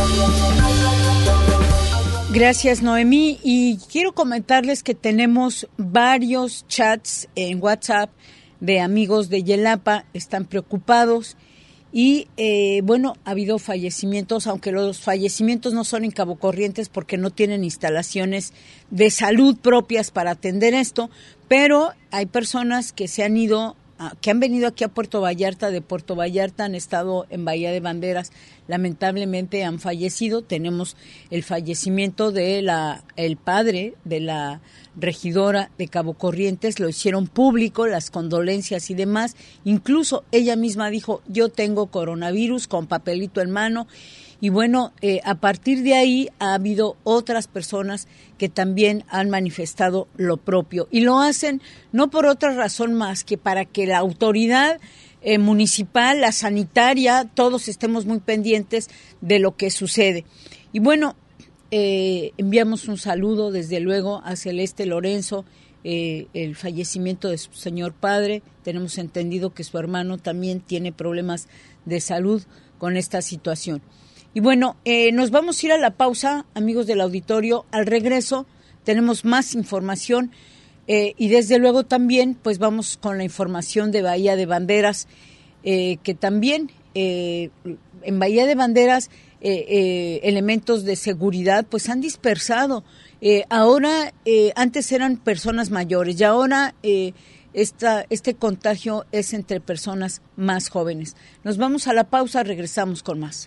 Gracias, Noemí. Y quiero comentarles que tenemos varios chats en WhatsApp de amigos de Yelapa, están preocupados y eh, bueno, ha habido fallecimientos, aunque los fallecimientos no son en Cabo Corrientes porque no tienen instalaciones de salud propias para atender esto, pero hay personas que se han ido, a, que han venido aquí a Puerto Vallarta, de Puerto Vallarta han estado en Bahía de Banderas, lamentablemente han fallecido. Tenemos el fallecimiento de la el padre de la regidora de Cabo Corrientes, lo hicieron público, las condolencias y demás. Incluso ella misma dijo, yo tengo coronavirus, con papelito en mano. Y bueno, eh, a partir de ahí ha habido otras personas que también han manifestado lo propio. Y lo hacen no por otra razón más que para que la autoridad eh, municipal, la sanitaria, todos estemos muy pendientes de lo que sucede. Y bueno, Eh, enviamos un saludo desde luego a Celeste Lorenzo, eh, el fallecimiento de su señor padre. Tenemos entendido que su hermano también tiene problemas de salud con esta situación. Y bueno, eh, nos vamos a ir a la pausa, amigos del auditorio. Al regreso tenemos más información eh, y desde luego también pues vamos con la información de Bahía de Banderas, eh, que también eh, en Bahía de Banderas Eh, eh, elementos de seguridad pues han dispersado. Eh, ahora, eh, antes eran personas mayores y ahora eh, esta, este contagio es entre personas más jóvenes. Nos vamos a la pausa, regresamos con más.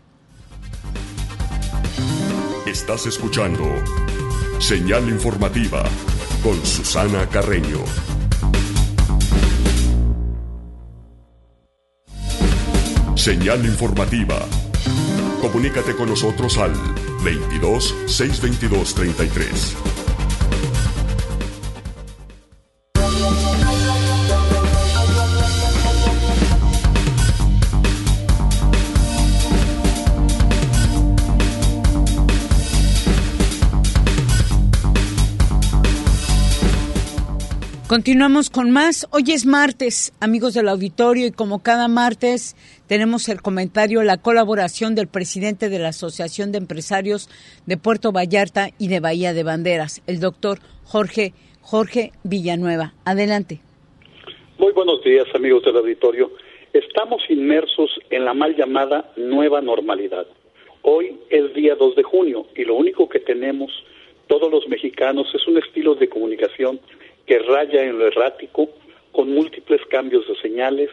Estás escuchando Señal Informativa con Susana Carreño. Señal Informativa. Comunícate con nosotros al veintidós, seiscientos veintidós, treinta y tres. Continuamos con más. Hoy es martes, amigos del auditorio, y como cada martes tenemos el comentario, la colaboración del presidente de la Asociación de Empresarios de Puerto Vallarta y de Bahía de Banderas, el doctor Jorge, Jorge Villanueva. Adelante. Muy buenos días, amigos del auditorio. Estamos inmersos en la mal llamada nueva normalidad. Hoy es día dos de junio y lo único que tenemos todos los mexicanos es un estilo de comunicación que raya en lo errático, con múltiples cambios de señales,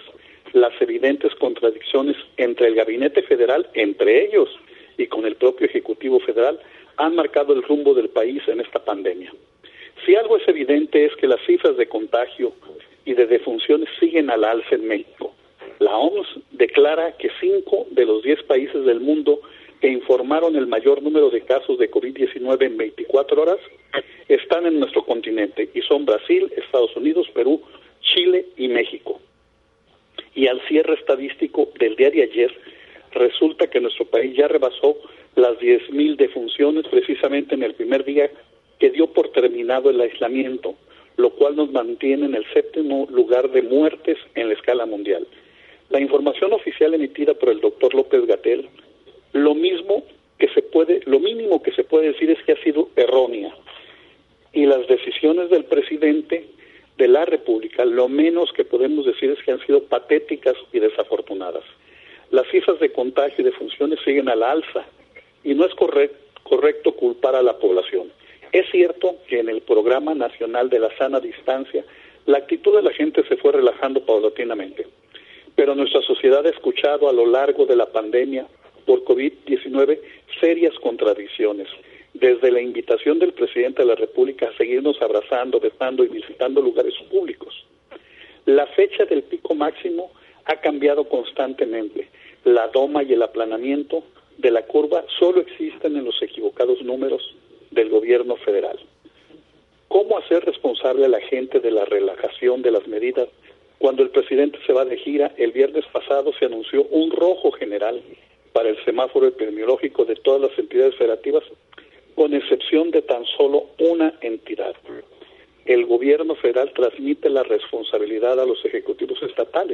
las evidentes contradicciones entre el gabinete federal, entre ellos, y con el propio Ejecutivo Federal, han marcado el rumbo del país en esta pandemia. Si algo es evidente es que las cifras de contagio y de defunciones siguen al alza en México. La O M S declara que cinco de los diez países del mundo que informaron el mayor número de casos de covid diecinueve en veinticuatro horas están en nuestro continente, y son Brasil, Estados Unidos, Perú, Chile y México. Y al cierre estadístico del día de ayer, resulta que nuestro país ya rebasó las diez mil defunciones precisamente en el primer día que dio por terminado el aislamiento, lo cual nos mantiene en el séptimo lugar de muertes en la escala mundial. La información oficial emitida por el doctor López-Gatell, lo mismo que se puede, lo mínimo que se puede decir es que ha sido errónea. Y las decisiones del presidente de la República, lo menos que podemos decir es que han sido patéticas y desafortunadas. Las cifras de contagio y defunciones siguen a la alza y no es correcto, correcto culpar a la población. Es cierto que en el Programa Nacional de la Sana Distancia la actitud de la gente se fue relajando paulatinamente, pero nuestra sociedad ha escuchado a lo largo de la pandemia por covid diecinueve serias contradicciones, desde la invitación del presidente de la República a seguirnos abrazando, besando y visitando lugares públicos. La fecha del pico máximo ha cambiado constantemente. La doma y el aplanamiento de la curva solo existen en los equivocados números del gobierno federal. ¿Cómo hacer responsable a la gente de la relajación de las medidas cuando el presidente se va de gira? El viernes pasado se anunció un rojo general para el semáforo epidemiológico de todas las entidades federativas, con excepción de tan solo una entidad. El gobierno federal transmite la responsabilidad a los ejecutivos estatales,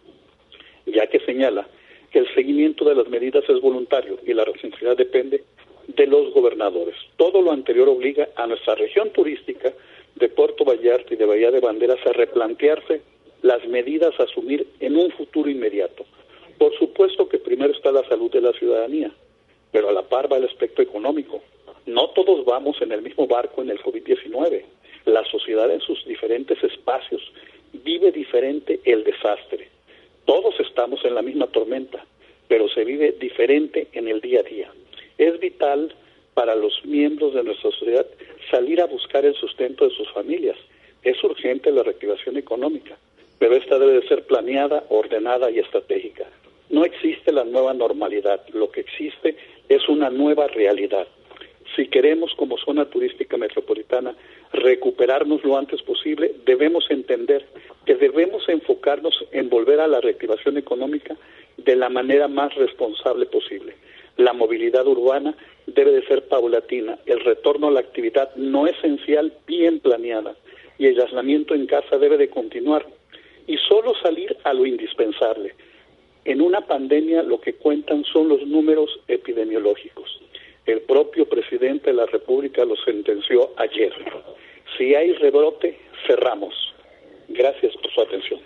ya que señala que el seguimiento de las medidas es voluntario y la responsabilidad depende de los gobernadores. Todo lo anterior obliga a nuestra región turística de Puerto Vallarta y de Bahía de Banderas a replantearse las medidas a asumir en un futuro inmediato. Por supuesto que primero está la salud de la ciudadanía, pero a la par va el aspecto económico. No todos vamos en el mismo barco en el covid diecinueve. La sociedad en sus diferentes espacios vive diferente el desastre. Todos estamos en la misma tormenta, pero se vive diferente en el día a día. Es vital para los miembros de nuestra sociedad salir a buscar el sustento de sus familias. Es urgente la reactivación económica, pero esta debe de ser planeada, ordenada y estratégica. No existe la nueva normalidad, lo que existe es una nueva realidad. Si queremos, como zona turística metropolitana, recuperarnos lo antes posible, debemos entender que debemos enfocarnos en volver a la reactivación económica de la manera más responsable posible. La movilidad urbana debe de ser paulatina, el retorno a la actividad no esencial bien planeada y el aislamiento en casa debe de continuar y solo salir a lo indispensable. En una pandemia lo que cuentan son los números epidemiológicos. El propio presidente de la República lo sentenció ayer. Si hay rebrote, cerramos. Gracias por su atención.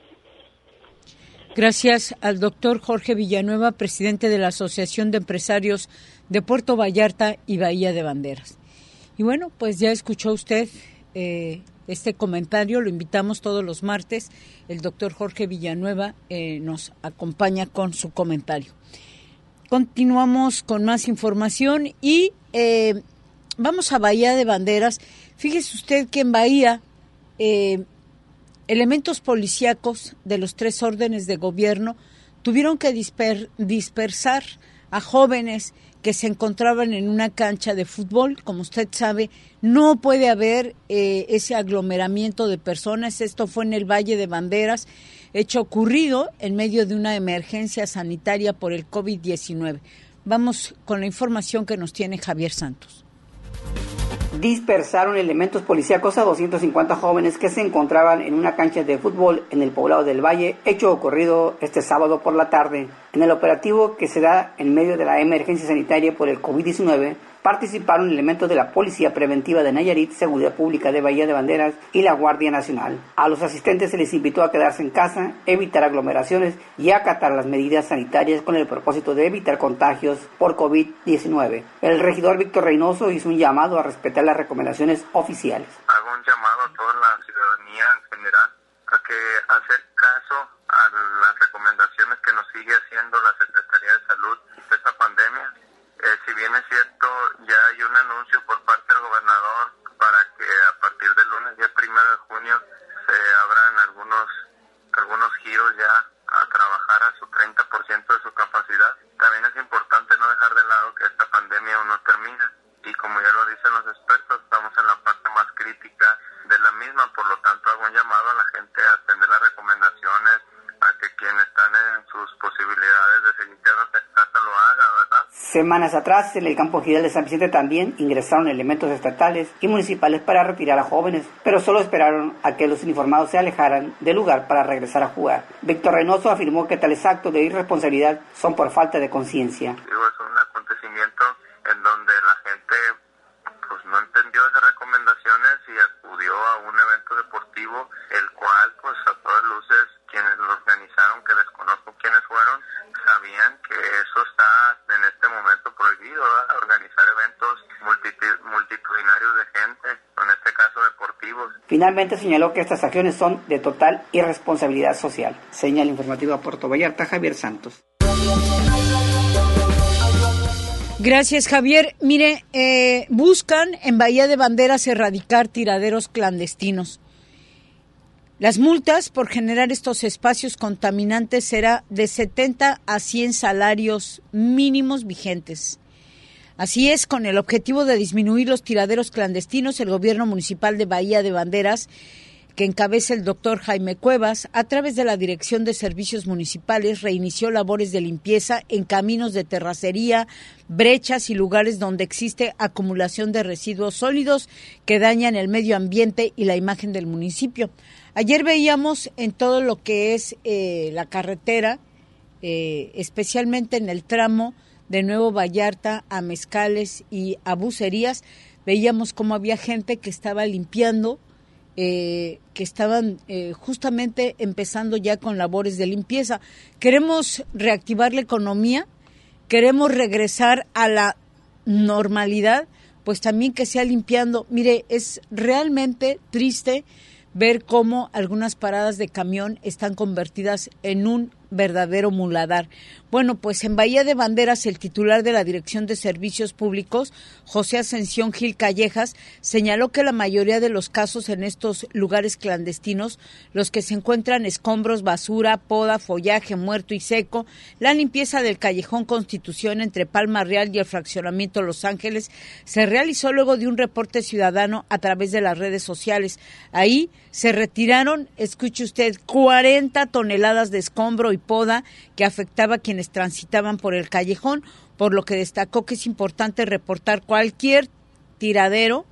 Gracias al doctor Jorge Villanueva, presidente de la Asociación de Empresarios de Puerto Vallarta y Bahía de Banderas. Y bueno, pues ya escuchó usted eh, este comentario, lo invitamos todos los martes. El doctor Jorge Villanueva eh, nos acompaña con su comentario. Continuamos con más información y eh, vamos a Bahía de Banderas. Fíjese usted que en Bahía eh, elementos policíacos de los tres órdenes de gobierno tuvieron que disper, dispersar a jóvenes que se encontraban en una cancha de fútbol. Como usted sabe, no puede haber eh, ese aglomeramiento de personas. Esto fue en el Valle de Banderas, hecho ocurrido en medio de una emergencia sanitaria por el covid diecinueve. Vamos con la información que nos tiene Javier Santos. Dispersaron elementos policíacos a doscientos cincuenta jóvenes que se encontraban en una cancha de fútbol en el poblado del Valle, hecho ocurrido este sábado por la tarde. En el operativo que se da en medio de la emergencia sanitaria por el covid diecinueve, participaron elementos de la Policía Preventiva de Nayarit, Seguridad Pública de Bahía de Banderas y la Guardia Nacional. A los asistentes se les invitó a quedarse en casa, evitar aglomeraciones y acatar las medidas sanitarias con el propósito de evitar contagios por covid diecinueve. El regidor Víctor Reynoso hizo un llamado a respetar las recomendaciones oficiales. Hago un llamado a toda la ciudadanía en general a que hacer caso a las recomendaciones que nos sigue haciendo la Secretaría de Salud de esta pandemia. Eh, si bien es cierto, ya hay un anuncio por parte del gobernador para que a partir del lunes, día primero de junio, se abran algunos algunos giros ya a trabajar a su treinta por ciento de su capacidad. También es importante no dejar de lado que esta pandemia aún no termina y, como ya lo dicen los expertos, estamos en la parte más crítica de la misma. Por lo tanto, hago un llamado a la gente a atender las recomendaciones, a que quienes están en sus posibilidades de seguir quedándose en casa lo haga, ¿verdad? Semanas atrás, en el campo Giral de San Vicente también ingresaron elementos estatales y municipales para retirar a jóvenes, pero solo esperaron a que los uniformados se alejaran del lugar para regresar a jugar. Víctor Reynoso afirmó que tales actos de irresponsabilidad son por falta de conciencia. Digo, es un acontecimiento en donde la gente pues no entendió esas recomendaciones y acudió a un evento deportivo, el cual pues a todas luces quienes lo organizaron, que desconozco quiénes fueron, sabían que eso está en este momento prohibido, ¿verdad? Organizar eventos multit- multitudinarios de gente, en este caso deportivos. Finalmente señaló que estas acciones son de total irresponsabilidad social. Señal informativa Puerto Vallarta, Javier Santos. Gracias, Javier. Mire, eh, buscan en Bahía de Banderas erradicar tiraderos clandestinos. Las multas por generar estos espacios contaminantes será de setenta a cien salarios mínimos vigentes. Así es, con el objetivo de disminuir los tiraderos clandestinos, el gobierno municipal de Bahía de Banderas, que encabeza el doctor Jaime Cuevas, a través de la Dirección de Servicios Municipales, reinició labores de limpieza en caminos de terracería, brechas y lugares donde existe acumulación de residuos sólidos que dañan el medio ambiente y la imagen del municipio. Ayer veíamos en todo lo que es eh, la carretera, eh, especialmente en el tramo de Nuevo Vallarta a Mezcales y a Bucerías, veíamos cómo había gente que estaba limpiando, eh, que estaban eh, justamente empezando ya con labores de limpieza. Queremos reactivar la economía, queremos regresar a la normalidad, pues también que sea limpiando. Mire, es realmente triste ver cómo algunas paradas de camión están convertidas en un verdadero muladar. Bueno, pues en Bahía de Banderas, el titular de la Dirección de Servicios Públicos, José Ascensión Gil Callejas, señaló que la mayoría de los casos en estos lugares clandestinos, los que se encuentran escombros, basura, poda, follaje muerto y seco, la limpieza del callejón Constitución entre Palma Real y el fraccionamiento Los Ángeles, se realizó luego de un reporte ciudadano a través de las redes sociales. Ahí se retiraron, escuche usted, cuarenta toneladas de escombro y poda que afectaba a quienes transitaban por el callejón, por lo que destacó que es importante reportar cualquier tiradero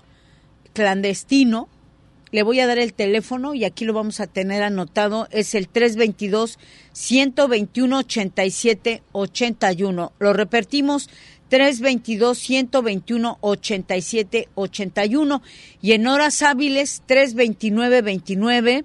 clandestino. Le voy a dar el teléfono y aquí lo vamos a tener anotado, es el tres veintidós, ciento veintiuno, ochenta y siete, ochenta y uno. Lo repetimos, tres veintidós, ciento veintiuno, ochenta y siete, ochenta y uno. Y en horas hábiles, tres veintinueve, veintinueve,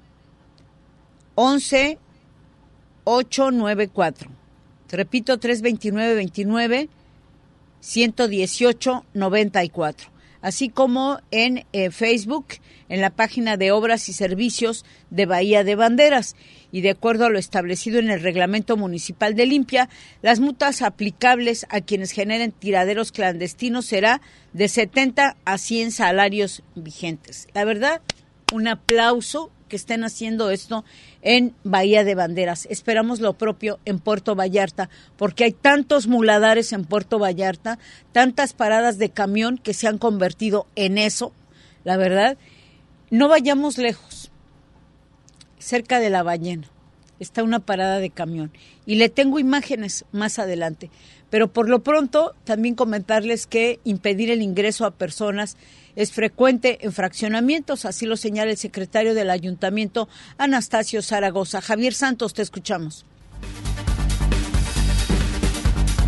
once, ocho nueve cuatro. Repito, tres veintinueve, veintinueve, ciento dieciocho, noventa y cuatro. Así como en eh, Facebook, en la página de Obras y Servicios de Bahía de Banderas. Y de acuerdo a lo establecido en el Reglamento Municipal de Limpia, las multas aplicables a quienes generen tiraderos clandestinos será de setenta a cien salarios vigentes. La verdad, un aplauso que estén haciendo esto en Bahía de Banderas. Esperamos lo propio en Puerto Vallarta, porque hay tantos muladares en Puerto Vallarta, tantas paradas de camión que se han convertido en eso. La verdad, no vayamos lejos. Cerca de La Ballena está una parada de camión y le tengo imágenes más adelante. Pero por lo pronto, también comentarles que impedir el ingreso a personas es frecuente en fraccionamientos, así lo señala el secretario del Ayuntamiento, Anastasio Zaragoza. Javier Santos, te escuchamos.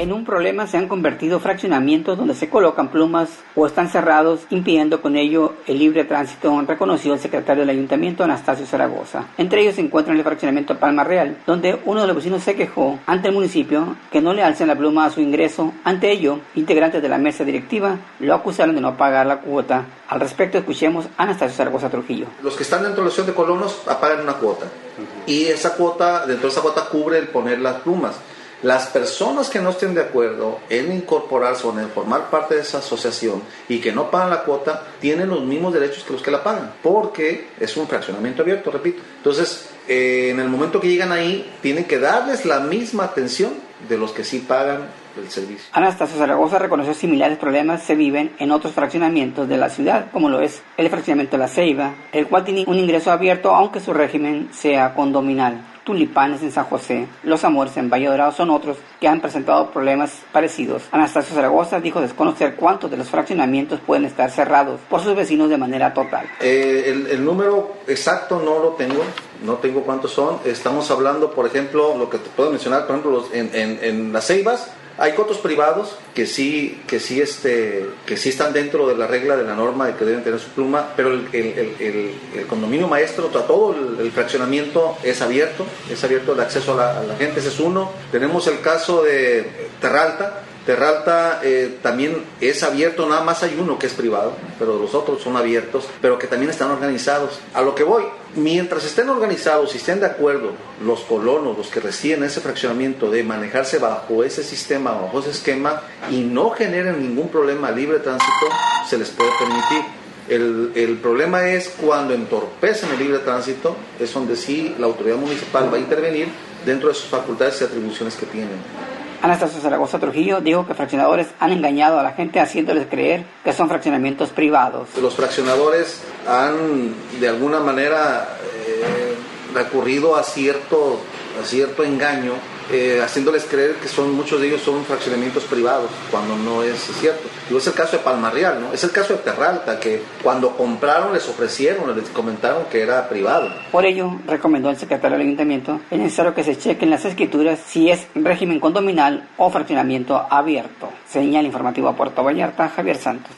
En un problema se han convertido fraccionamientos donde se colocan plumas o están cerrados, impidiendo con ello el libre tránsito, reconoció el secretario del ayuntamiento, Anastasio Zaragoza. Entre ellos se encuentra el fraccionamiento Palma Real, donde uno de los vecinos se quejó ante el municipio que no le alcen la pluma a su ingreso. Ante ello, integrantes de la mesa directiva lo acusaron de no pagar la cuota. Al respecto, escuchemos a Anastasio Zaragoza Trujillo. Los que están dentro de la asociación de colonos pagan una cuota, uh-huh. y esa cuota, dentro de esa cuota cubre el poner las plumas. Las personas que no estén de acuerdo en incorporarse o en formar parte de esa asociación y que no pagan la cuota, tienen los mismos derechos que los que la pagan, porque es un fraccionamiento abierto, repito. Entonces, eh, en el momento que llegan ahí, tienen que darles la misma atención de los que sí pagan el servicio. Anastasio Zaragoza reconoció similares problemas se viven en otros fraccionamientos de la ciudad, como lo es el fraccionamiento La Ceiba, el cual tiene un ingreso abierto aunque su régimen sea condominal. Tulipanes en San José, Los Amores en Valle Dorado son otros que han presentado problemas parecidos. Anastasio Zaragoza dijo desconocer cuántos de los fraccionamientos pueden estar cerrados por sus vecinos de manera total. Eh, el, el número exacto no lo tengo, no tengo cuántos son. Estamos hablando, por ejemplo, lo que te puedo mencionar, por ejemplo, los, en, en, en Las Ceibas, hay cotos privados que sí, que sí, este, que sí están dentro de la regla, de la norma de que deben tener su pluma, pero el, el, el, el, el condominio maestro, todo el, el fraccionamiento es abierto, es abierto el acceso a la, a la gente, ese es uno. Tenemos el caso de Terralta. Terralta eh, también es abierto, nada más hay uno que es privado, pero los otros son abiertos, pero que también están organizados. A lo que voy, mientras estén organizados y estén de acuerdo los colonos, los que residen en ese fraccionamiento, de manejarse bajo ese sistema, bajo ese esquema, y no generen ningún problema libre de tránsito, se les puede permitir. El, el problema es cuando entorpecen el libre tránsito, es donde sí la autoridad municipal va a intervenir dentro de sus facultades y atribuciones que tienen. Anastasio Zaragoza Trujillo dijo que fraccionadores han engañado a la gente haciéndoles creer que son fraccionamientos privados. Los fraccionadores han de alguna manera eh, recurrido a cierto, a cierto engaño, eh, haciéndoles creer que son muchos de ellos son fraccionamientos privados, cuando no es cierto. Y es el caso de Palma Real, ¿no? Es el caso de Terralta, que cuando compraron les ofrecieron, les comentaron que era privado. Por ello, recomendó el secretario del ayuntamiento, es necesario que se chequen las escrituras si es régimen condominal o fraccionamiento abierto. Señal informativa a Puerto Vallarta, Javier Santos.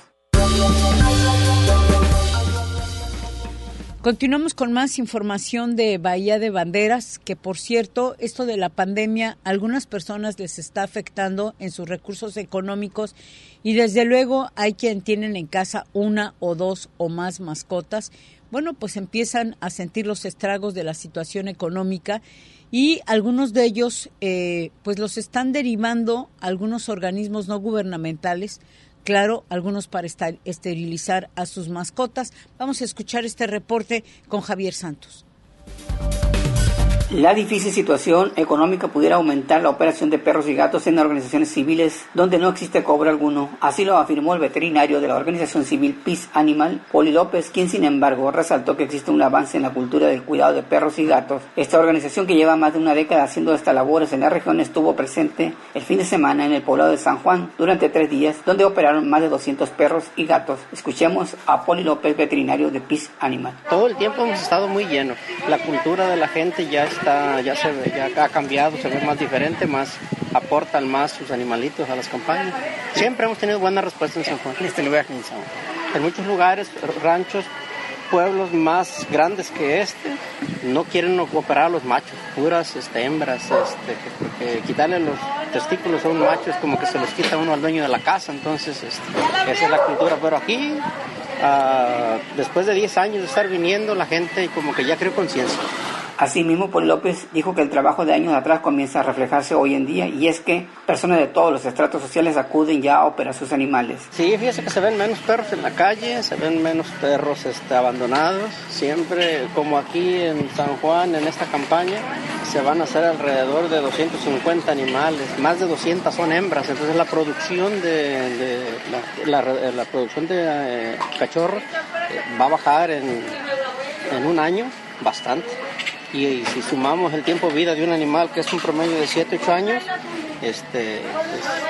Continuamos con más información de Bahía de Banderas, que por cierto, esto de la pandemia, a algunas personas les está afectando en sus recursos económicos y desde luego hay quien tienen en casa una o dos o más mascotas. Bueno, pues empiezan a sentir los estragos de la situación económica y algunos de ellos eh, pues los están derivando a algunos organismos no gubernamentales. Claro, algunos para estar, esterilizar a sus mascotas. Vamos a escuchar este reporte con Javier Santos. La difícil situación económica pudiera aumentar la operación de perros y gatos en organizaciones civiles donde no existe cobro alguno. Así lo afirmó el veterinario de la organización civil Peace Animal, Poli López, quien sin embargo resaltó que existe un avance en la cultura del cuidado de perros y gatos. Esta organización, que lleva más de una década haciendo estas labores en la región, estuvo presente el fin de semana en el poblado de San Juan durante tres días, donde operaron más de doscientos perros y gatos. Escuchemos a Poli López, veterinario de Peace Animal. Todo el tiempo hemos estado muy llenos. La cultura de la gente ya está Está, ya se ve, ya ha cambiado, se ve más diferente, más aportan más sus animalitos a las campañas. Siempre hemos tenido buena respuesta en San Juan. En este lugar, en San Juan. En muchos lugares, ranchos, pueblos más grandes que este, no quieren operar a los machos, puras este, hembras, este, porque quitarle los testículos a un macho es como que se los quita uno al dueño de la casa, entonces este, esa es la cultura. Pero aquí, uh, después de diez años de estar viniendo, la gente como que ya creó conciencia. Asimismo, Poli López dijo que el trabajo de años atrás comienza a reflejarse hoy en día, y es que personas de todos los estratos sociales acuden ya a operar sus animales. Sí, fíjese que se ven menos perros en la calle, se ven menos perros este, abandonados. Siempre, como aquí en San Juan, en esta campaña, se van a hacer alrededor de doscientos cincuenta animales, más de doscientas son hembras, entonces la producción de, de la, la, la producción de eh, cachorros eh, va a bajar en, en un año bastante. Y, y si sumamos el tiempo de vida de un animal, que es un promedio de siete, ocho años, este, pues,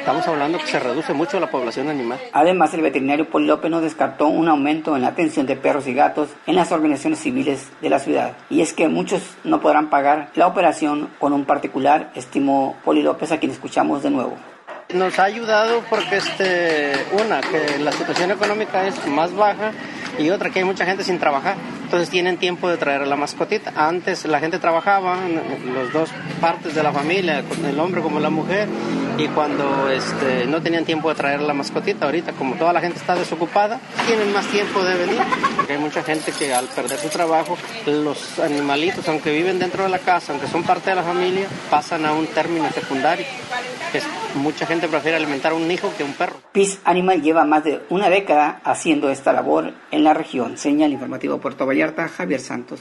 estamos hablando que se reduce mucho la población animal. Además, el veterinario Poli López no descartó un aumento en la atención de perros y gatos en las organizaciones civiles de la ciudad. Y es que muchos no podrán pagar la operación con un particular, estimó Poli López, a quien escuchamos de nuevo. Nos ha ayudado porque, este, una, que la situación económica es más baja y otra, que hay mucha gente sin trabajar. Entonces tienen tiempo de traer a la mascotita. Antes la gente trabajaba, las dos partes de la familia, el hombre como la mujer, y cuando este, no tenían tiempo de traer a la mascotita, ahorita como toda la gente está desocupada, tienen más tiempo de venir. Porque hay mucha gente que al perder su trabajo, los animalitos, aunque viven dentro de la casa, aunque son parte de la familia, pasan a un término secundario. Es, mucha gente prefiere alimentar a un hijo que a un perro. Peace Animal lleva más de una década haciendo esta labor en la región. Señal informativo Puerto Vallarta, Javier Santos.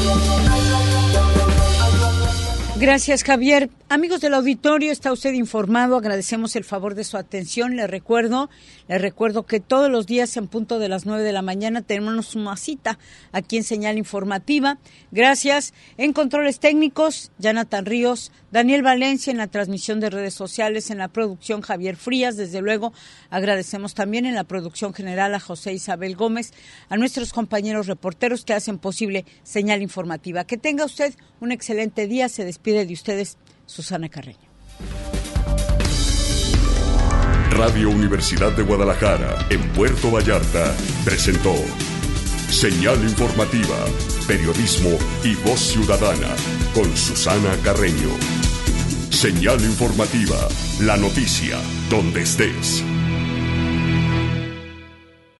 Gracias, Javier. Amigos del auditorio, está usted informado. Agradecemos el favor de su atención. Le recuerdo, le recuerdo que todos los días en punto de las nueve de la mañana tenemos una cita aquí en Señal Informativa. Gracias. En controles técnicos, Jonathan Ríos, Daniel Valencia en la transmisión de redes sociales, en la producción Javier Frías. Desde luego, agradecemos también en la producción general a José Isabel Gómez, a nuestros compañeros reporteros que hacen posible Señal Informativa. Que tenga usted un excelente día. Se despide de ustedes Susana Carreño. Radio Universidad de Guadalajara, en Puerto Vallarta, presentó Señal Informativa, periodismo y voz ciudadana, con Susana Carreño. Señal Informativa, la noticia, donde estés.